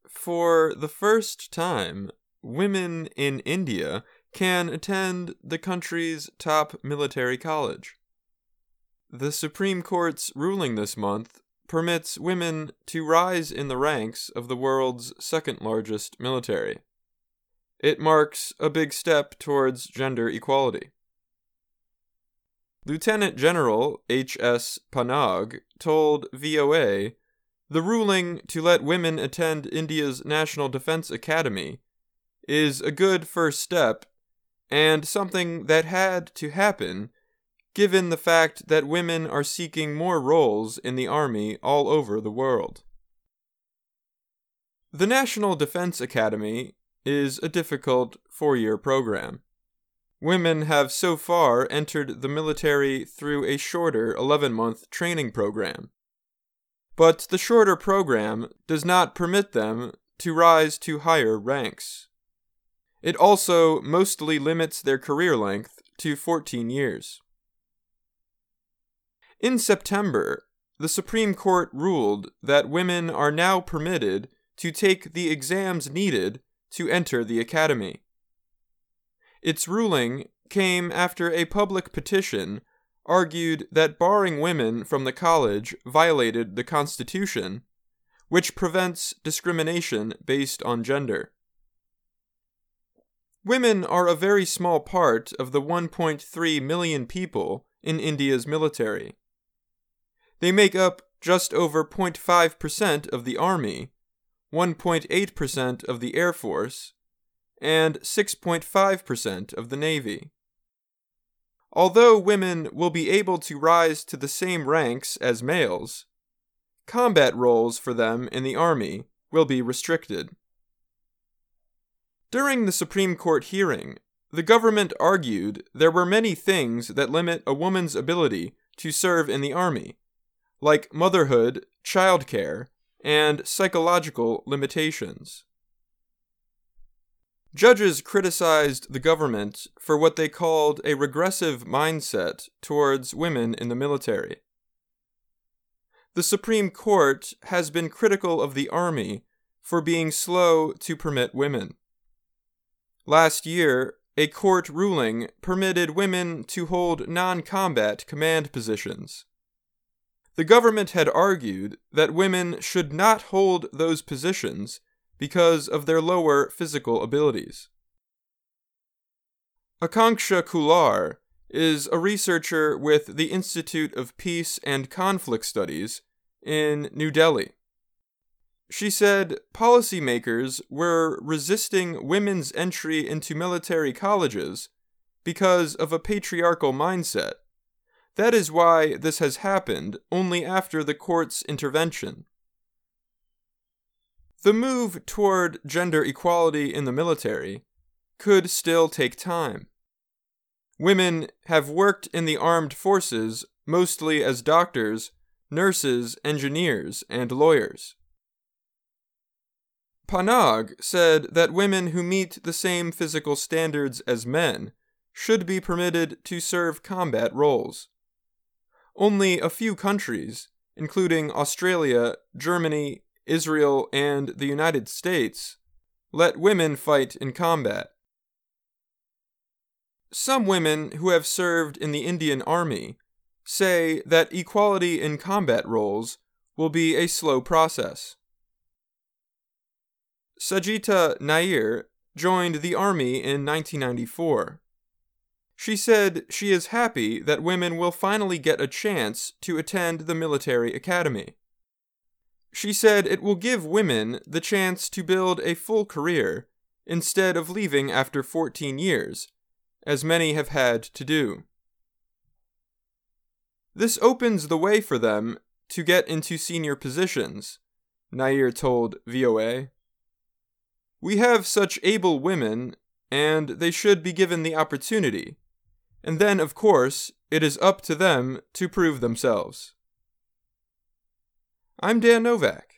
For the first time, women in India can attend the country's top military college. The Supreme Court's ruling this month permits women to rise in the ranks of the world's second-largest military. It marks a big step towards gender equality. Lieutenant General H.S. Panag told VOA, "The ruling to let women attend India's National Defense Academy is a good first step and something that had to happen given the fact that women are seeking more roles in the Army all over the world." The National Defense Academy is a difficult 4-year program. Women have so far entered the military through a shorter 11-month training program. But the shorter program does not permit them to rise to higher ranks. It also mostly limits their career length to 14 years. In September, the Supreme Court ruled that women are now permitted to take the exams needed to enter the academy. Its ruling came after a public petition argued that barring women from the college violated the Constitution, which prevents discrimination based on gender. Women are a very small part of the 1.3 million people in India's military. They make up just over 0.5% of the Army, 1.8% of the Air Force, and 6.5% of the Navy. Although women will be able to rise to the same ranks as males, combat roles for them in the Army will be restricted. During the Supreme Court hearing, the government argued there were many things that limit a woman's ability to serve in the Army, like motherhood, childcare, and psychological limitations. Judges criticized the government for what they called a regressive mindset towards women in the military. The Supreme Court has been critical of the Army for being slow to permit women. Last year, a court ruling permitted women to hold non-combat command positions. The government had argued that women should not hold those positions because of their lower physical abilities. Akanksha Kular is a researcher with the Institute of Peace and Conflict Studies in New Delhi. She said policymakers were resisting women's entry into military colleges because of a patriarchal mindset. That is why this has happened only after the court's intervention. The move toward gender equality in the military could still take time. Women have worked in the armed forces mostly as doctors, nurses, engineers, and lawyers. Panag said that women who meet the same physical standards as men should be permitted to serve combat roles. Only a few countries, including Australia, Germany, Israel, and the United States, let women fight in combat. Some women who have served in the Indian Army say that equality in combat roles will be a slow process. Sajita Nair joined the Army in 1994. She said she is happy that women will finally get a chance to attend the military academy. She said it will give women the chance to build a full career instead of leaving after 14 years, as many have had to do. This opens the way for them to get into senior positions, Nair told VOA. We have such able women, and they should be given the opportunity. And then, of course, it is up to them to prove themselves. I'm Dan Novak.